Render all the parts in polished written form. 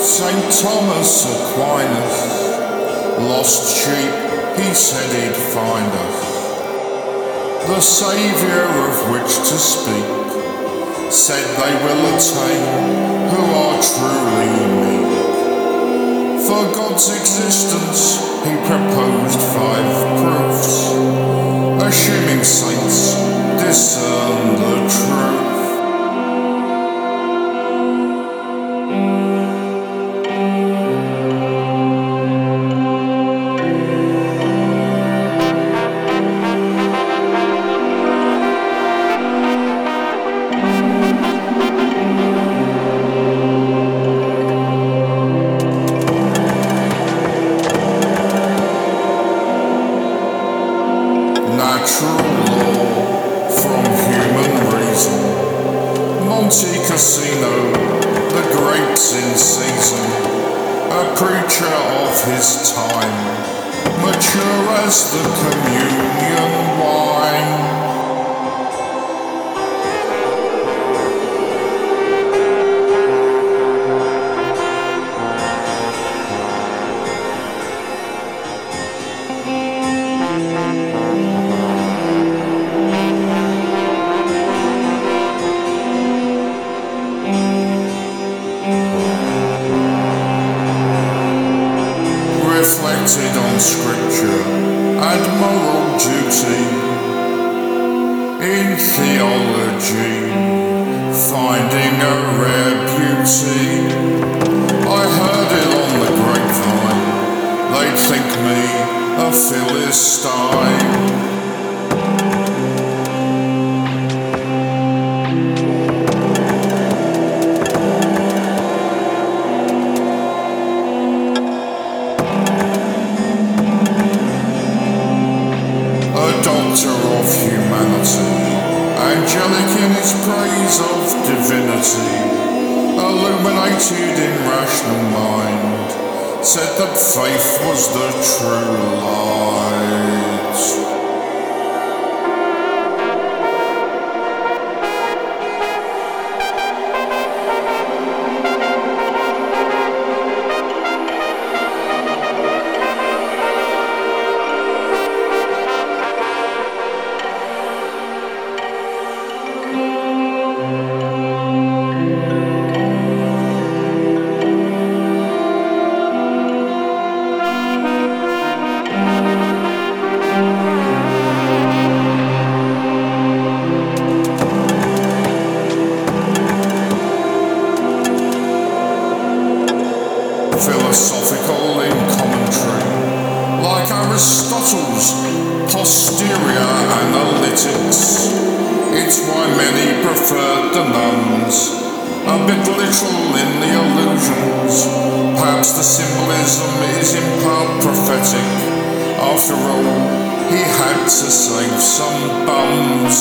St. Thomas Aquinas, lost sheep, he said he'd find us. The Saviour of which to speak, said they will attain who are truly meek. For God's existence he proposed 5 proofs, assuming saints discern the truth. Natural law from human reason. Monte Cassino, the grapes in season, a preacher of his time, mature as the communion wine. Reflected on scripture and moral duty, in theology, finding a rare beauty. I heard it on the grapevine, they'd think me a Philistine. Of humanity, angelic in his praise of divinity, illuminated in rational mind, said that faith was the true light. Philosophical in commentary, like Aristotle's posterior analytics. It's why many preferred the nuns, a bit literal in the allusions. Perhaps the symbolism is in part prophetic. After all, he had to save some bums.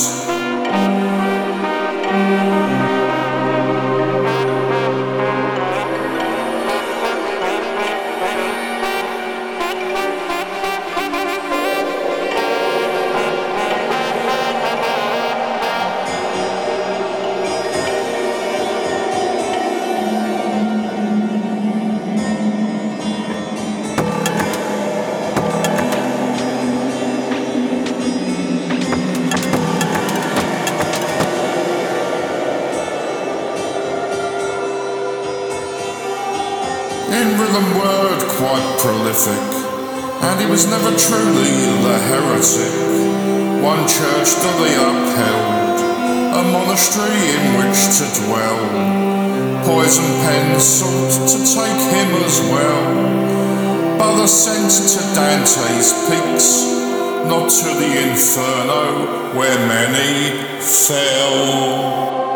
In rhythm word quite prolific, and he was never truly the heretic. One church that he upheld, a monastery in which to dwell. Poison pens sought to take him as well, but ascent to Dante's peaks, not to the inferno where many fell.